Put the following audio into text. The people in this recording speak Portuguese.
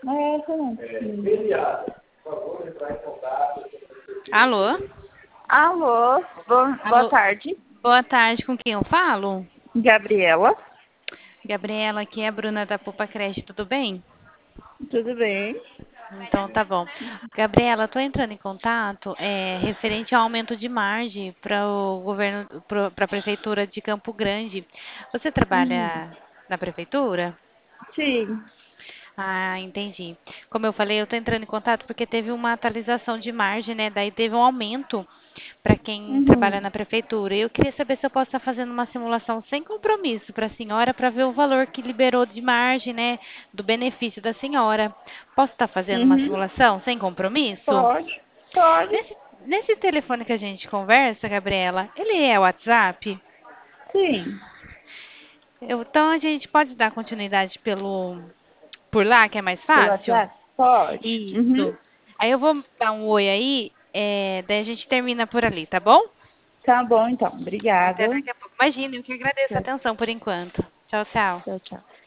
É essa não. Alô? Alô, boa Alô? tarde. Boa tarde, com quem eu falo? Gabriela, Gabriela, aqui é a Bruna da Poupa Crédito, tudo bem? tudo bem? Então tá bom. Gabriela, estou entrando em contato referente ao aumento de margem para o governo, para a prefeitura de Campo Grande. Você Uhum. trabalha na prefeitura? Sim. Ah, entendi. Como eu falei, eu estou entrando em contato porque teve uma atualização de margem, né? Daí teve um aumento para quem trabalha Uhum. na prefeitura. Eu queria saber se eu posso estar fazendo uma simulação sem compromisso para a senhora para ver o valor que liberou de margem, né? Do benefício da senhora. Posso estar fazendo uma Uhum. simulação sem compromisso? Pode, pode. Nesse telefone que a gente conversa, Gabriela, ele é o WhatsApp? Sim. Então a gente pode dar continuidade por lá, que é mais Pelo fácil? WhatsApp? Pode. Uhum. Isso. Aí eu vou dar um oi aí, daí a gente termina por ali, tá bom? Tá bom, então. Até Obrigada. daqui a pouco. Imagina, eu que agradeço a Tchau, atenção por enquanto. Tchau, tchau. tchau, tchau.